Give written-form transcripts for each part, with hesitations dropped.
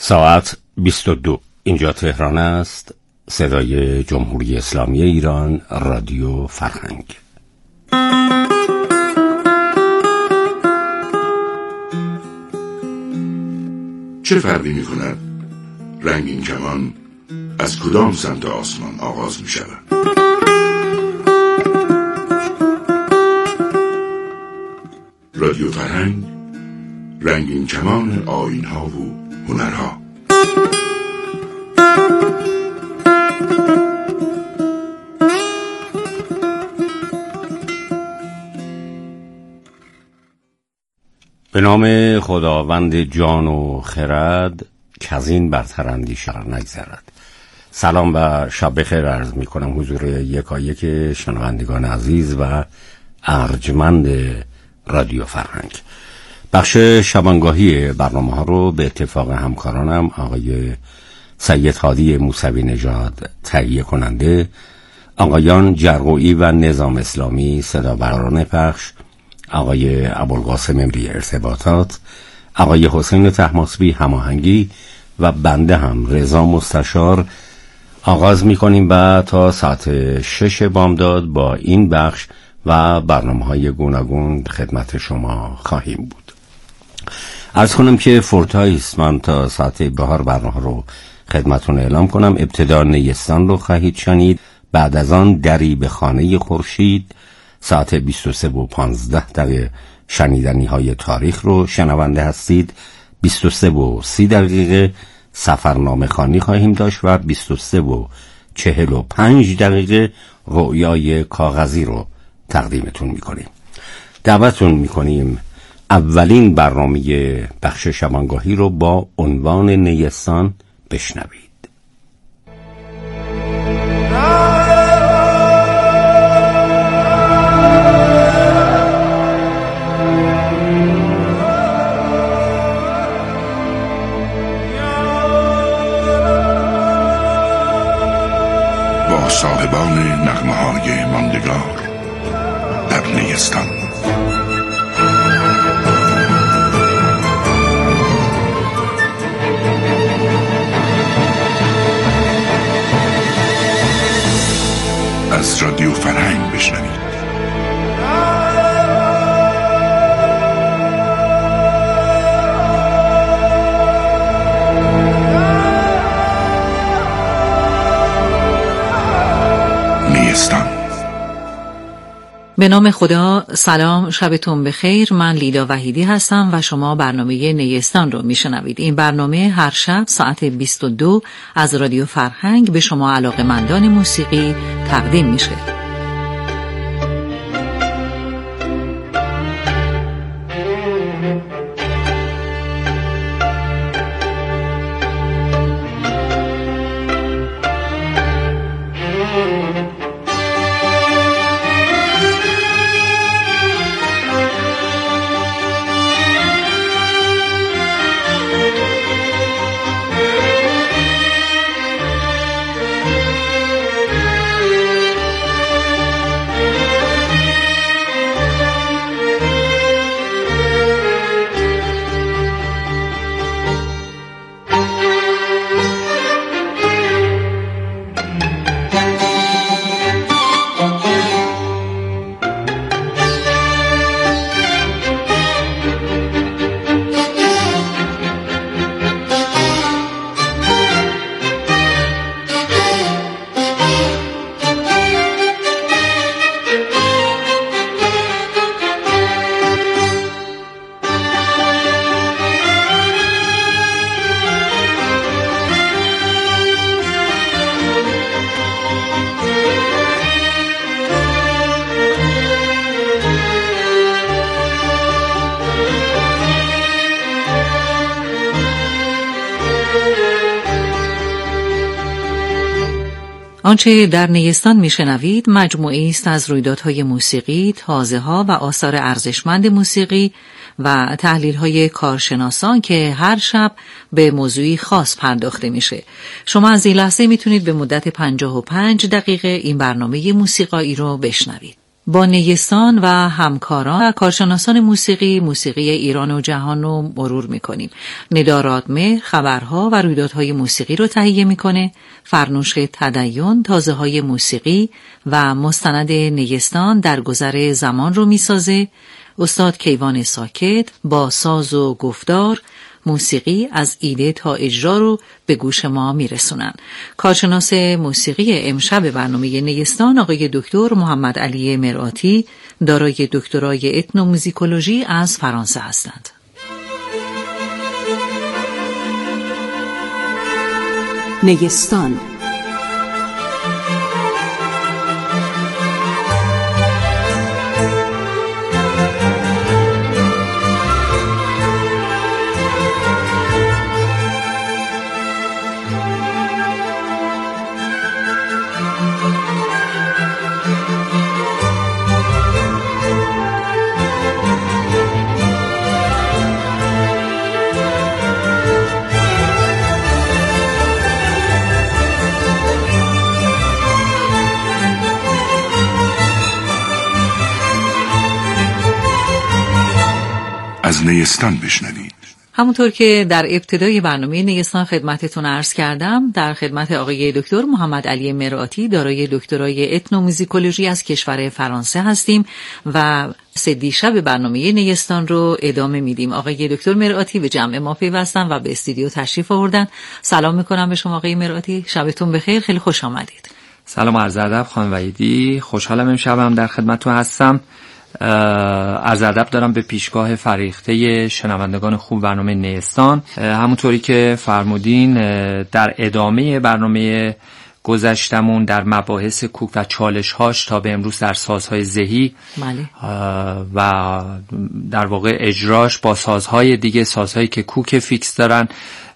ساعت 22. اینجا تهران است. صدای جمهوری اسلامی ایران، رادیو فرهنگ. چه فرقی می کند رنگین کمان از کدام سمت آسمان آغاز می شود؟ رادیو فرهنگ، رنگین کمان آیین‌ها و هنرها. به نام خداوند جان و خرد کزین برتر اندیشه نگذرد. سلام و شب بخیر عرض می کنم حضور یکایک شنوندگان عزیز و ارجمند رادیو فرهنگ. بخش شبانگاهی برنامه ها رو به اتفاق همکارانم آقای سید هادی موسوی نژاد تهیه کننده، آقایان جرقویی و نظام اسلامی صدابران پخش، آقای ابوالقاسم امری ارتباطات، آقای حسین طهماسبی هماهنگی و بنده هم رضا مستشار آغاز می کنیم و تا ساعت 6 بامداد با این بخش و برنامه‌های گوناگون خدمت شما خواهیم بود. عرض کنم که فورتایی است من تا ساعت بهار برنامه رو خدمتون اعلام کنم. ابتدا نیستان رو خواهید شنید، بعد از آن دری به خانه خورشید، ساعت 23:15 شنیدنی های تاریخ رو شنونده هستید. 23:30 سفرنامه خوانی خواهیم داشت و 23:45 رؤیای کاغذی رو تقدیمتون میکنیم. دعوتتون میکنیم اولین برنامه بخش شبانگاهی رو با عنوان نیستان بشنوید. با صاحبان نغمه‌های ماندگار در نیستان. از رادیو فرهنگ بشنوید. نیستان. به نام خدا. سلام، شبتون بخیر. من لیلا وحیدی هستم و شما برنامه نیستان رو میشنوید. این برنامه هر شب ساعت 22 از رادیو فرهنگ به شما علاقه‌مندان موسیقی تقدیم میشه. آنچه در نیستان میشنوید مجموعی است از رویدادهای موسیقی، تازه‌ها و آثار ارزشمند موسیقی و تحلیل‌های کارشناسان که هر شب به موضوعی خاص پرداخته میشه. شما از این لحظه میتونید به مدت 55 دقیقه این برنامه موسیقایی رو بشنوید. با نیستان و همکاران و کارشناسان موسیقی ایران و جهان رو مرور میکنیم. ندا رادمهر خبرها و رویدادهای موسیقی رو تهیه میکنه. فرنوش تدین تازه های موسیقی و مستند نیستان در گذر زمان رو میسازه. استاد کیوان ساکت با ساز و گفتار موسیقی از ایده تا اجرا رو به گوش ما میرسونن. کارشناس موسیقی امشب برنامه نیستان آقای دکتر محمد علی مرآتی دارای دکترای اتنوموزیکولوژی از فرانسه هستند. نیستان از نیستان بشنوید. همونطور که در ابتدای برنامه نیستان خدمتتون عرض کردم، در خدمت آقای دکتر محمد علی مرآتی دارای دکترای اتنوموزیکولوژی از کشور فرانسه هستیم و سدی شب برنامه نیستان رو ادامه میدیم. آقای دکتر مرآتی به جمع ما پیوستن و به استودیو تشریف آوردن. سلام میکنم به شما آقای مرآتی، شبتون بخیر، خیلی خوش آمدید. سلام عرض ادب خانم وحیدی، خوشحالم امشبم در خدمتتون هستم. عرض ادب دارم به پیشگاه فریخته شنوندگان خوب برنامه نیستان. همونطوری که فرمودین در ادامه برنامه گذشتمون در مباحث کوک و چالش‌هاش تا به امروز در سازهای ذهی و در واقع اجراش با سازهای دیگه، سازهایی که کوک فیکس دارن،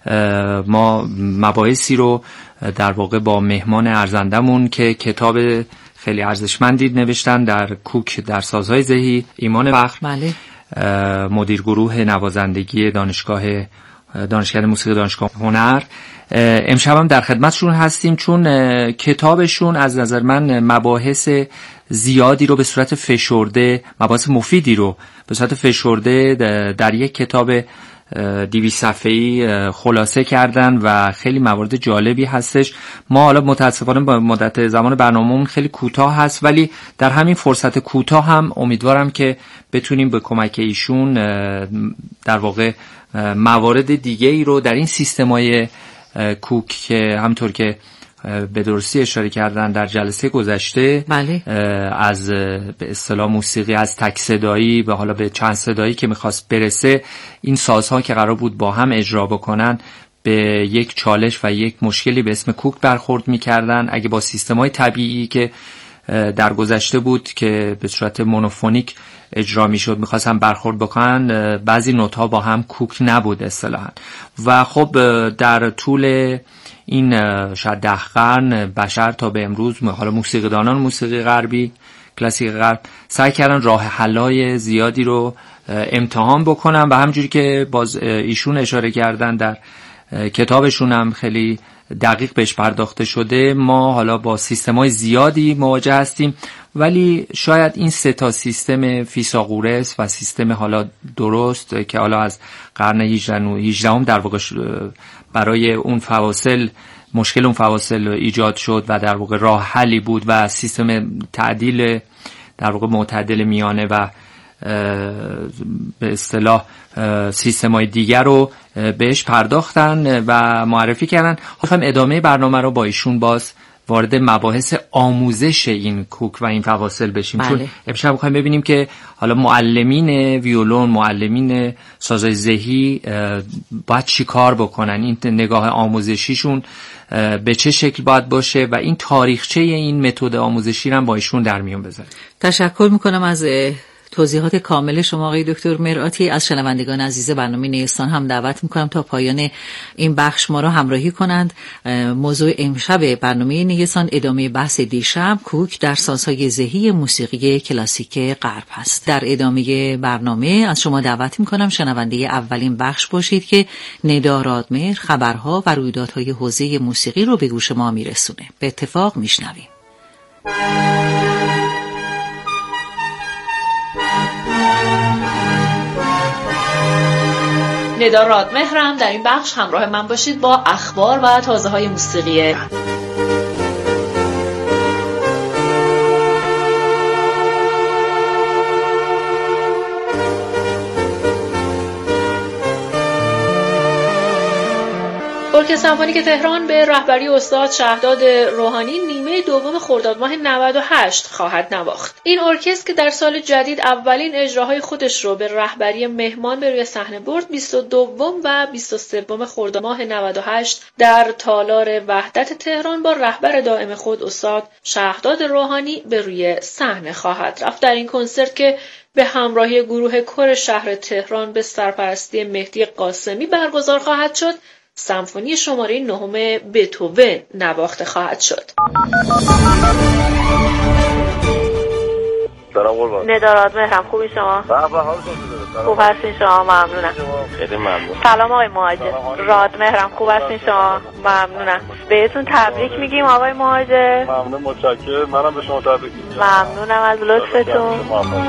ما مباحثی رو در واقع با مهمان ارزندمون که کتاب خیلی ارزشمندی نوشتن در کوک در سازهای ذهی، ایمان فخر، مدیر گروه نوازندگی دانشکده موسیقی دانشگاه هنر، امشب هم در خدمتشون هستیم چون کتابشون از نظر من مباحث زیادی رو به صورت فشرده، مباحث مفیدی رو به صورت فشرده در یک کتاب 200 صفحه‌ای خلاصه کردن و خیلی موارد جالبی هستش. ما حالا متاسفانه با مدت زمان برنامه‌مون خیلی کوتاه هست، ولی در همین فرصت کوتاه هم امیدوارم که بتونیم به کمک ایشون در واقع موارد دیگه ای رو در این سیستم‌های کوک که همطور که به درستی اشاره کردن در جلسه گذشته، از به اصطلاح موسیقی از تک صدایی به حالا به چند صدایی که میخواست برسه، این سازها که قرار بود با هم اجرا بکنن به یک چالش و یک مشکلی به اسم کوک برخورد میکردن. اگه با سیستم‌های طبیعی که در گذشته بود که به صورت مونوفونیک اجرا میشد میخواستن برخورد بکنن، بعضی نوت‌ها با هم کوک نبود اصطلاحاً. و خب در طول این شاید 10 قرن بشر تا به امروز، حالا موسیقیدانان موسیقی غربی کلاسیک غرب سعی کردن راه حل‌های زیادی رو امتحان بکنن و همونجوری که باز ایشون اشاره کردن در کتابشون هم خیلی دقیق بهش پرداخته شده، ما حالا با سیستم‌های زیادی مواجه هستیم، ولی شاید این 3 تا سیستم فیثاغورس و سیستم حالا درست که حالا از قرن 18 در واقع برای اون فواصل مشکل اون فواصل ایجاد شد و در واقع راه حلی بود و سیستم تعدیل در واقع معتدل میانه و به اصطلاح سیستم‌های دیگر رو بهش پرداختن و معرفی کردن. خواهم ادامه برنامه رو با ایشون باز وارد مباحث آموزش این کوک و این فواصل بشیم. چون امشب می‌خوایم ببینیم که حالا معلمین ویولون، معلمین سازهای ذهی باید چی کار بکنن، این نگاه آموزشیشون به چه شکل باید باشه و این تاریخچه این متد آموزشی رو هم با ایشون در میون بذاریم. تشکر میکنم از توضیحات کامل شما آقای دکتر مرآتی. از شنوندگان عزیز برنامه نیستان هم دعوت میکنم تا پایان این بخش ما را همراهی کنند. موضوع امشب برنامه نیستان ادامه بحث دیشب کوک در سازهای ذهی موسیقی کلاسیک غرب هست. در ادامه برنامه از شما دعوت میکنم شنونده اولین بخش باشید که ندا رادمهر خبرها و رویدادهای حوزه موسیقی رو به گوش ما میرسونه. به اتفاق میشنویم. ندا رادمهرم. در این بخش همراه من باشید با اخبار و تازه‌های موسیقی. ارکستر سمفونیک تهران به رهبری استاد شهداد روحانی نیمه دوم خرداد ماه 98 خواهد نواخت. این ارکستر که در سال جدید اولین اجراهای خودش رو به رهبری مهمان به روی صحنه برد، 22 و 23 خرداد ماه 98 در تالار وحدت تهران با رهبر دائم خود استاد شهداد روحانی به روی صحنه خواهد رفت. در این کنسرت که به همراهی گروه کور شهر تهران به سرپرستی مهدی قاسمی برگزار خواهد شد، سمفونی شماره 9 بتهوون نواخته خواهد شد. سلام قربان. ندا رادمهرم، خوبی شما؟ خوب هستین شما؟ ممنونم. خیلی ممنون. سلام آقای مهاجر. رادمهرم، خوب هستین شما؟ ممنونم. بهتون تبریک میگیم آقای مهاجر. ممنون، متشکرم. منم به شما تبریک میگم. ممنونم از لطفتون.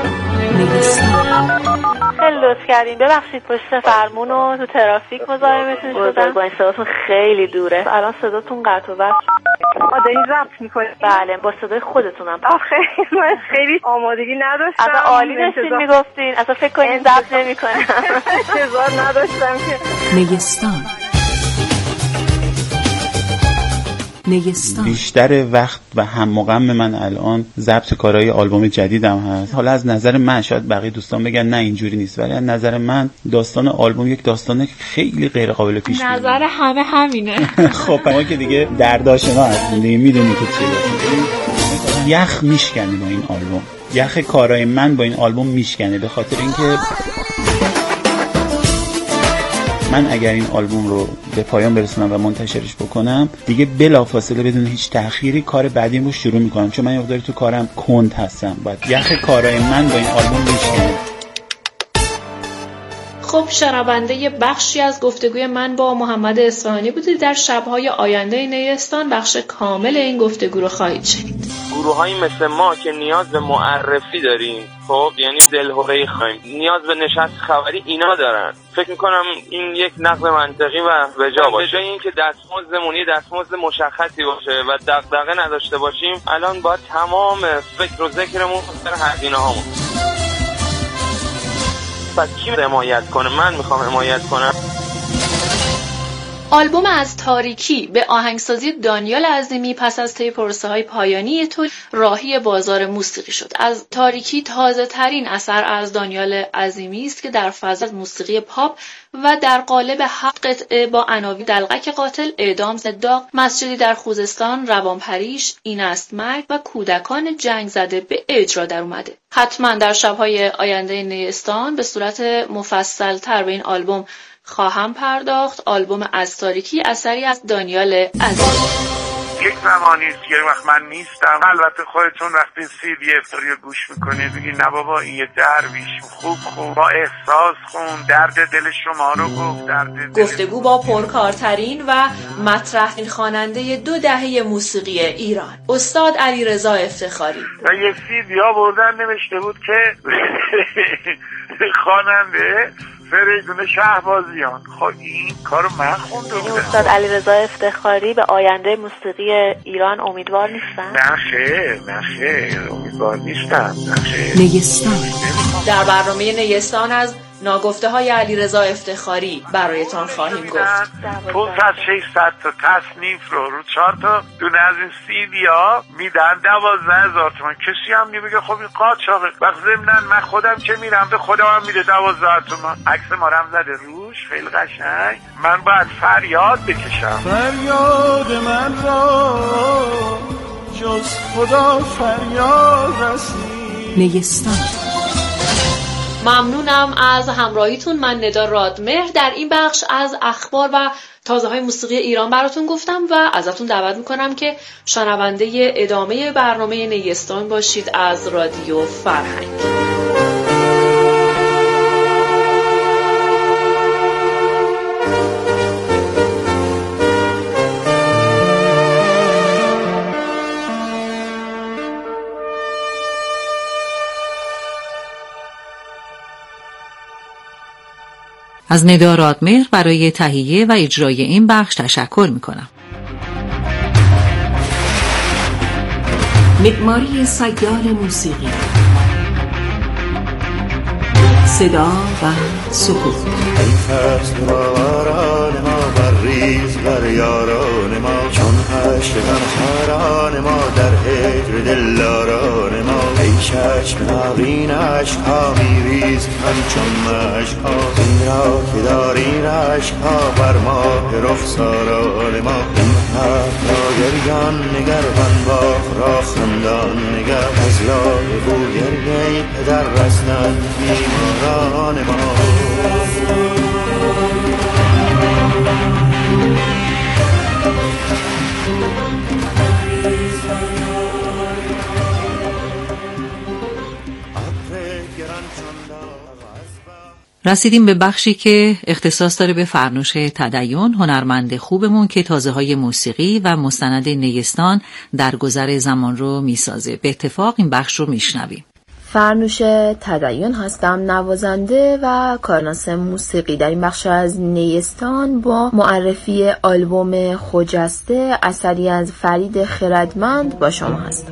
خیلی لطف کردین. ببخشید پشت فرمون و تو ترافیک مزاحمتون شدم. با این صداتون خیلی دوره. الان صداتون قطع و وصل. دارین ضبط میکنید؟ بله، با صدای خودتونم. آخه من خیلی آمادگی نداشتم. اصلا عالی داشتین میگفتین. اصلا فکر کنین ضبط نمیکنم. انتظار نداشتم که نگستان بیشتر وقت و هم مقام من الان ضبط کارهای آلبوم جدیدم هست. حالا از نظر من، شاید بقیه دوستان بگن نه اینجوری نیست، ولی از نظر من داستان آلبوم یک داستان خیلی غیر قابل پیش بینی. نظر همه همینه. خب ما که دیگه دردآشنا هستیم، میدونی که چی هست. یخ میشکنه با این آلبوم، یخ کارهای من با این آلبوم میشکنه، به خاطر اینکه من اگر این آلبوم رو به پایان برسونم و منتشرش بکنم، دیگه بلافاصله بدون هیچ تأخیری کار بعدیم رو شروع میکنم، چون من یه مقداری تو کارم کند هستم. باید یخ کارهای من با این آلبوم میشکنه. خب شنونده بخشی از گفتگوی من با محمد اصفهانی بودید. در شب‌های آینده نیستان بخش کامل این گفتگو رو خواهید شنید. گروهایی مثل ما که نیاز به معرفی داریم، خب یعنی دلهره‌ای خواهیم، نیاز به نشست خبری اینا دارن. فکر میکنم این یک نقد منطقی و بجا باشه. به جای اینکه دستمزدمون یه دستمزد مشخصی باشه و دغدغه نداشته باشیم، الان باید تمام فکر و ذکرمون سر هزینه‌هامون. پس کی حمایت کنه؟ من میخوام حمایت کنم. آلبوم از تاریکی به آهنگسازی دانیال عظیمی پس از طی پروسه‌های پایانی تولید راهی بازار موسیقی شد. از تاریکی تازه ترین اثر از دانیال عظیمی است که در فضای موسیقی پاپ و در قالب 7 قطعه با عناوین دلقک قاتل، اعدام، داغ، مسجدی در خوزستان، روانپریش، این است مرگ و کودکان جنگ زده به اجرا در اومده. حتما در شب‌های آینده نیستان به صورت مفصل تر به این آلبوم خواهم پرداخت. آلبوم از تاریکی اثری از دانیال عظیمی. یک زمانی است که وقت من نیستم. البته خودتون وقتی CD افتاری رو گوش میکنید بگید نه بابا این یه درویش خوب با احساس خون درد دل شما رو گفت. درد گفتگو با پرکارترین و مطرح‌ترین خواننده 2 دهه موسیقی ایران، استاد علیرضا افتخاری. و یه CD ها بردن نوشته بود که خواننده فریدون شهبازیان. خب این کارو من خونده بودم. استاد علیرضا افتخاری به آینده موسیقی ایران امیدوار نیستن؟ نه خیر امیدوار نیستم. نگستان. در برنامه نیستان از ناگفته های علیرضا افتخاری برایتان خواهیم گفت. 500-600 تا تصنیف رو 4 تا دونه از این CD ها میدن 12,000 تومان. کسی هم نمیگه خب این قاچاقه. وقت ضمناً من خودم که میرم به خودم هم میده 12,000 تومان. عکس ما رو هم زده روش، خیلی قشنگ. من باید فریاد بکشم. فریاد من را جز خدا فریاد رسید. نگستان. ممنونم از همراهیتون. من ندا رادمهر در این بخش از اخبار و تازه‌های موسیقی ایران براتون گفتم و ازتون دعوت میکنم که شنونده ادامه برنامه نیستان باشید از رادیو فرهنگ. از ندا رادمهر برای تهیه و اجرای این بخش تشکر میکنم. معماری سیال موسیقی، صدا و سکوت. ای فصل باران ما بریز بر یاران ما، چون هشت غمخواران ما در هجر دلداران ما. ای چشم ناقین عشقها میریز همچون مشکها، این را که دارین عشقها بر ماه رخساران ما. این حرف را گریان نگر غنباغ را خندان نگر، از لای بو گریه پدر رسنند بیماران ما. رسیدیم به بخشی که اختصاص داره به فرنوش تدین، هنرمند خوبمون که تازه‌های موسیقی و مستند نیستان در گذر زمان رو میسازه. به اتفاق این بخش رو میشنویم. فرنوش تدین هستم، نوازنده و کارشناس موسیقی. در این بخش از نیستان با معرفی آلبوم خجسته اثری از فرید خردمند با شما هستم.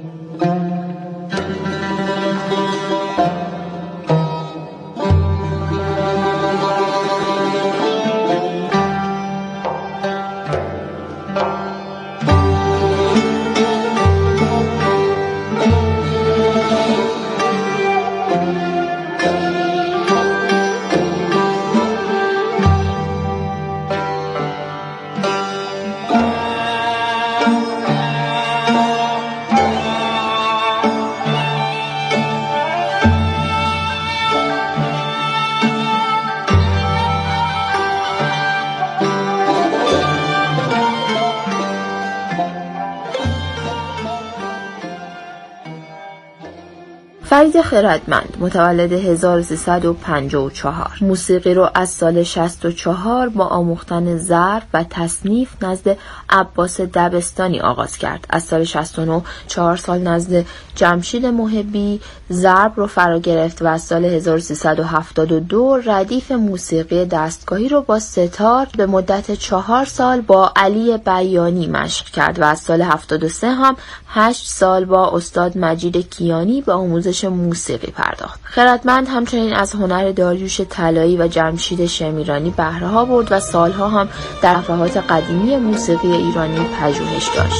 فرید خردمند متولد 1354، موسیقی رو از سال 64 با آموختن ضرب و تصنیف نزد عباس دبستانی آغاز کرد. از سال 69 4 سال نزد جمشید محبی ضرب رو فرا گرفت و از سال 1372 ردیف موسیقی دستگاهی رو با ستار به مدت 4 سال با علی بیانی مشق کرد و از سال 73 هم 8 سال با استاد مجید کیانی به آموزش موسیقی پرداخت. خردمند همچنین از هنر داریوش طلایی و جمشید شمیرانی بهره ها برد و سالها هم در صفحات قدیمی موسیقی ایرانی پژوهش داشت.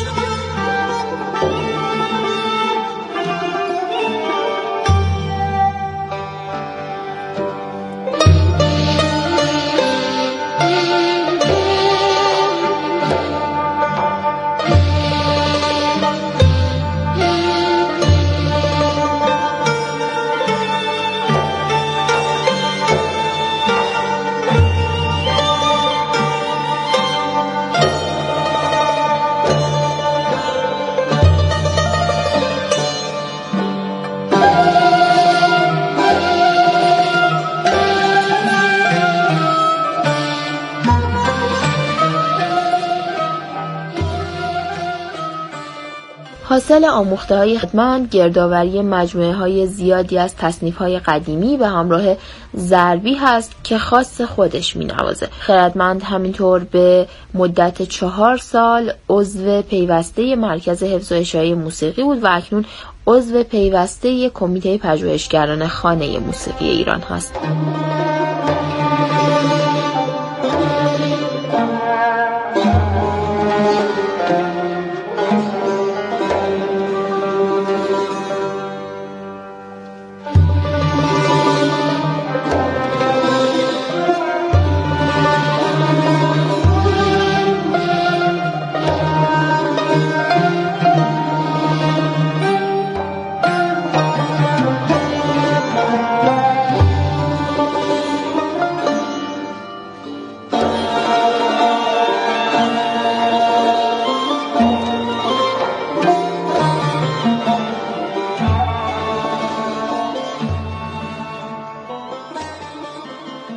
حاصل آموخته‌های خردمند گردآوری مجموعه‌های زیادی از تصنیف‌های قدیمی به همراه ضربی هست که خاص خودش می‌نوازه. خردمند همینطور به مدت 4 سال عضو پیوسته مرکز حفظ و احیای موسیقی بود و اکنون عضو پیوسته کمیته پژوهشگران خانه موسیقی ایران هست.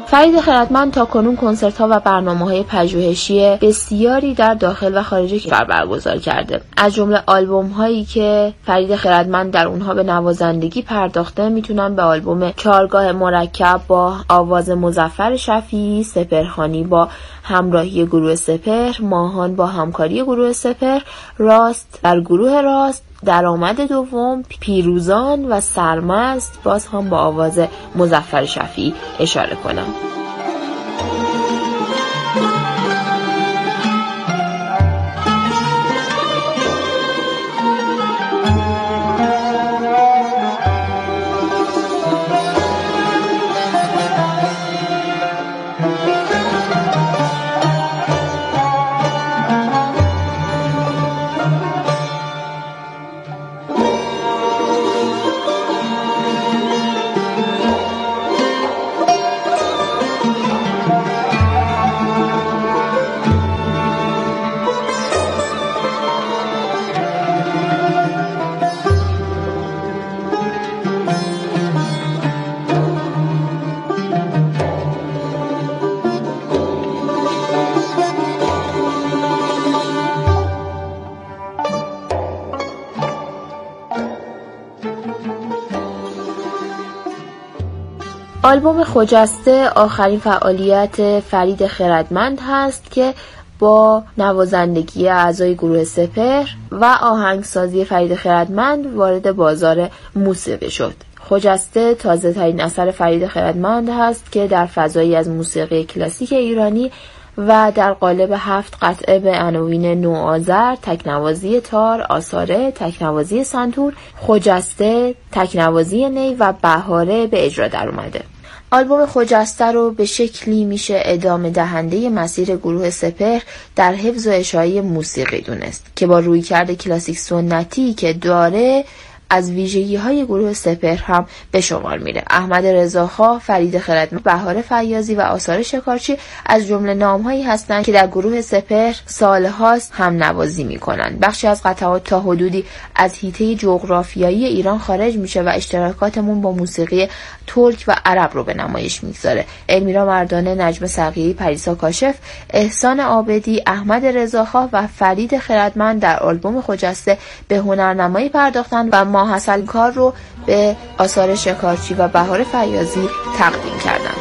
فرید خردمند تاکنون کنسرت‌ها و برنامه‌های پژوهشی بسیاری در داخل و خارج کشور برگزار کرده. از جمله آلبوم‌هایی که فرید خردمند در اونها به نوازندگی پرداخته میتونن به آلبوم چهارگاه مرکب با آواز مظفر شفیعی، سپهرخانی با همراهی گروه سپهر، ماهان با همکاری گروه سپهر، راست در گروه راست، درآمد دوم، پیروزان و سرمست باز هم با آواز مظفر شفیعی اشاره کنم. آلبوم خجسته آخرین فعالیت فرید خردمند هست که با نوازندگی اعضای گروه سپهر و آهنگسازی فرید خردمند وارد بازار موسیقی شد. خجسته تازه ترین اثر فرید خردمند هست که در فضایی از موسیقی کلاسیک ایرانی و در قالب 7 قطعه به عناوین نوآذر، تکنوازی تار، آثاره، تکنوازی سنتور، خجسته، تکنوازی نی و بهاره به اجرا در اومده. آلبوم خجسته رو به شکلی میشه ادامه دهنده مسیر گروه سپهر در حفظ و اجرای موسیقی دونست که با رویکرد کلاسیک سنتی که داره از ویژگی‌های گروه سپهر هم به شمار میره. احمد رضاخواه، فرید خردمند، بهار فیاضی و آثار شکارچی از جمله نام‌هایی هستند که در گروه سپهر سال‌هاست هم نوازی میکنن. بخشی از قطعات تا حدودی از حیطه جغرافیایی ایران خارج میشه و اشتراکاتمون با موسیقی ترک و عرب رو به نمایش میگذاره. المیرا مردانه، نجم صقیعی، پریسا کاشف، احسان عابدی، احمد رضاخواه و فرید خردمند در آلبوم خجسته به هنرنمایی پرداختن و حسن کار رو به آثار شکارچی و بهار فیاضی تقدیم کردند.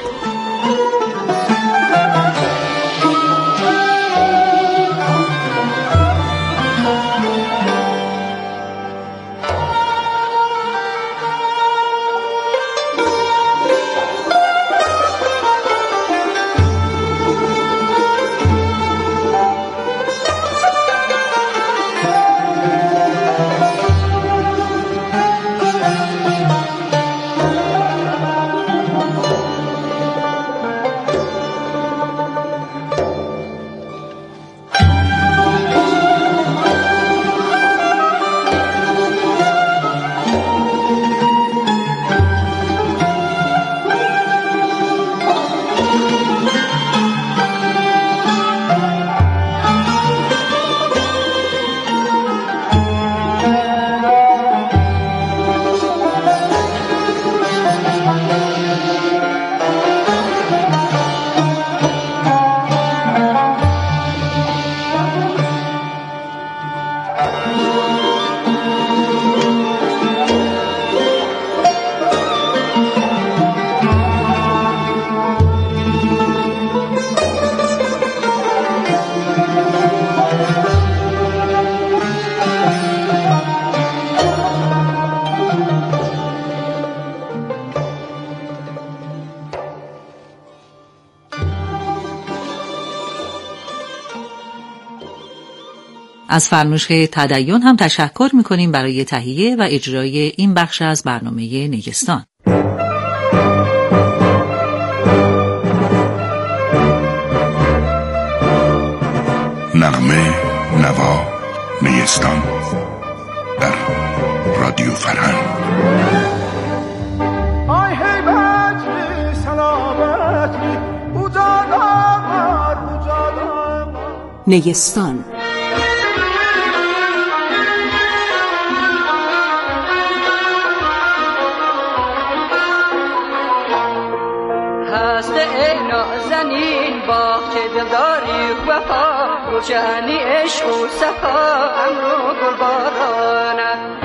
از فرنوش تدین هم تشکر میکنیم برای تهیه و اجرای این بخش از برنامه نیستان. نغمه، نوا، نیستان در رادیو فرهنگ. نیستان هست تاریخ وفا روشنی عشق و صفا امرو گلبارانه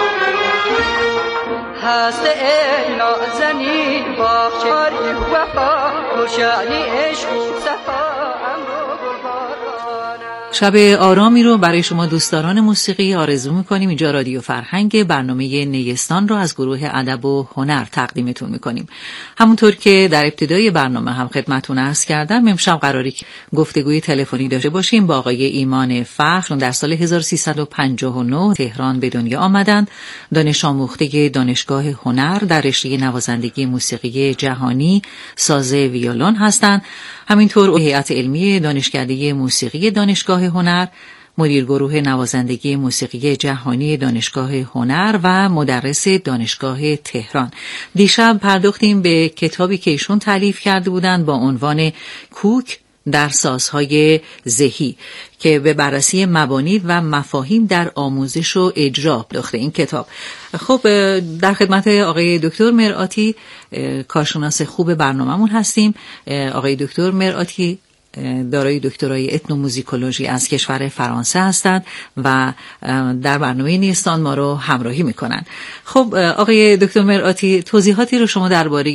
هست ای نازنین باغچه تاریخ وفا روشنی عشق و صفا امرو گلبارانه. شب آرامی رو برای شما دوستداران موسیقی آرزو می‌کنیم. اینجا رادیو فرهنگ، برنامه نیستان رو از گروه ادب و هنر تقدیمتون می‌کنیم. همونطور که در ابتدای برنامه هم خدمتتون عرض کردم، امشب قراری گفتگوی تلفنی داشته باشیم با آقای ایمان فخر. در سال 1359 تهران به دنیا آمدند. دانش آموخته دانشگاه هنر در رشته نوازندگی موسیقی جهانی، ساز ویولون هستند. همینطور هیئت علمی دانشکده موسیقی دانشگاه هنر، مدیر گروه نوازندگی موسیقی جهانی دانشگاه هنر و مدرس دانشگاه تهران. دیشب پرداختیم به کتابی که ایشون تالیف کرده بودند با عنوان کوک در سازهای ذهی که به بررسی مبانی و مفاهیم در آموزش و اجرا داخته این کتاب. خب در خدمت آقای دکتر مرآتی، کارشناس خوب برنامه‌مون هستیم. آقای دکتر مرآتی دارای دکترای اتنوموزیکولوژی از کشور فرانسه هستند و در برنامه نیستان ما رو همراهی میکنن. خب آقای دکتر مرآتی، توضیحاتی رو شما درباره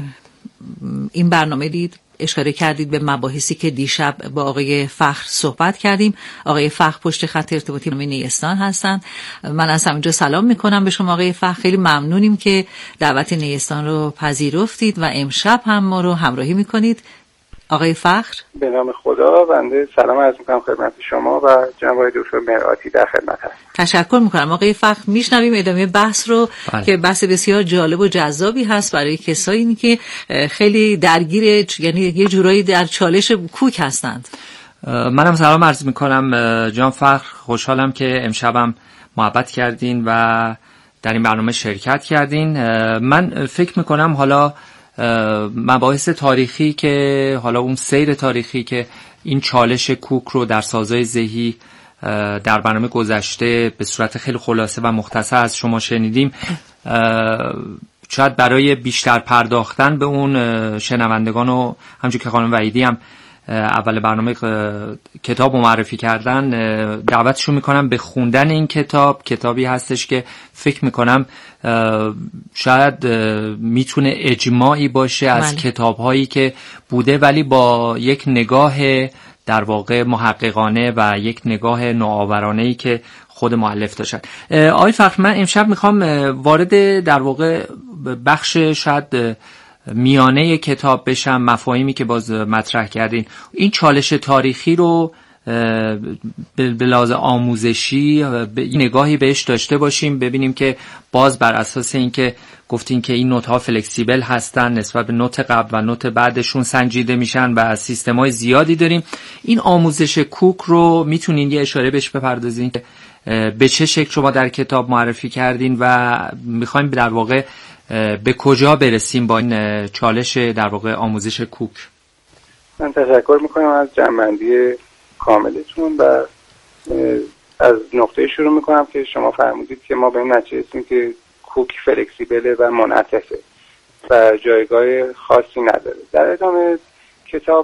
این برنامه دید، اشاره کردید به مباحثی که دیشب با آقای فخر صحبت کردیم. آقای فخر پشت خط ارتباطی نیستان هستند. من از همینجا سلام میکنم به شما آقای فخر. خیلی ممنونیم که دعوت نیستان رو پذیرفتید و امشب هم ما رو همراهی میکنید. آقای فخر، به نام خدا بنده سلام عرض میکنم خدمت شما و جناب دکتر مرآتی در خدمت هست. تشکر میکنم آقای فخر. میشنویم ادامه بحث رو که بحث بسیار جالب و جذابی هست برای کسایی که خیلی درگیر، یعنی یه جورایی در چالش کوک هستند. منم سلام عرض میکنم جان فخر. خوشحالم که امشبم محبت کردین و در این برنامه شرکت کردین. من فکر میکنم حالا مباحث تاریخی که حالا اون سیر تاریخی که این چالش کوک رو در سازهای ذهی در برنامه گذشته به صورت خیلی خلاصه و مختصر از شما شنیدیم، شاید برای بیشتر پرداختن به اون شنوندگان و همونجور که خانم وحیدی هم اول برنامه کتاب معرفی کردن دعوتشون میکنم به خوندن این کتاب. کتابی هستش که فکر میکنم شاید میتونه اجماعی باشه از کتابهایی که بوده ولی با یک نگاه در واقع محققانه و یک نگاه نوآورانه‌ای که خود مؤلف داشتن. آقای فخر، من امشب میخوام وارد در واقع بخش شاید میانه کتاب بشم، مفاهیمی که باز مطرح کردین. این چالش تاریخی رو به لحاظ آموزشی نگاهی بهش داشته باشیم، ببینیم که باز بر اساس این که گفتین که این نوت‌ها فلکسیبل هستن نسبت به نوت قبل و نوت بعدشون سنجیده میشن و سیستم‌های زیادی داریم. این آموزش کوک رو میتونین یه اشاره بهش بپردازین که به چه شکل شما در کتاب معرفی کردین و میخوایم در واقع به کجا برسیم با این چالش در واقع آموزش کوک؟ من تشکر میکنم از جنبندی کاملتون و از نقطه شروع میکنم که شما فرمودید که ما به این نتیجه رسیدیم که کوک فلکسیبله و منعطفه و جایگاه خاصی نداره. در ادامه کتاب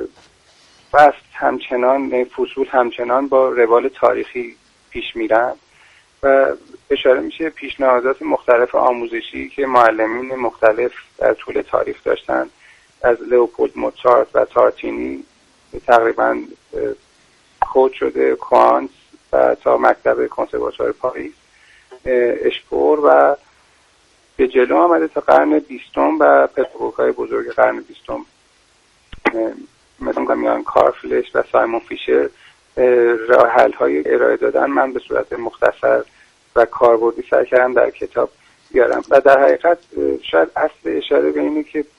فصول همچنان با روال تاریخی پیش میرن و اشاره میشه پیشنهادات مختلف آموزشی که معلمین مختلف در طول تاریخ داشتن، از لئوپولد موزارت و تارتینی تقریبا خود شده کوانتس و تا مکتب کنسرواتوار پاریس اشپور و به جلو آمده تا قرن 20 و پداگوگ‌های بزرگ قرن 20 مثل میان کارفلش و سایمون فیشر راه حل‌های ارائه دادن. من به صورت مختصر و کاربردی سعی کردم در کتاب بیارم و در حقیقت شاید اصل اشاره به اینه که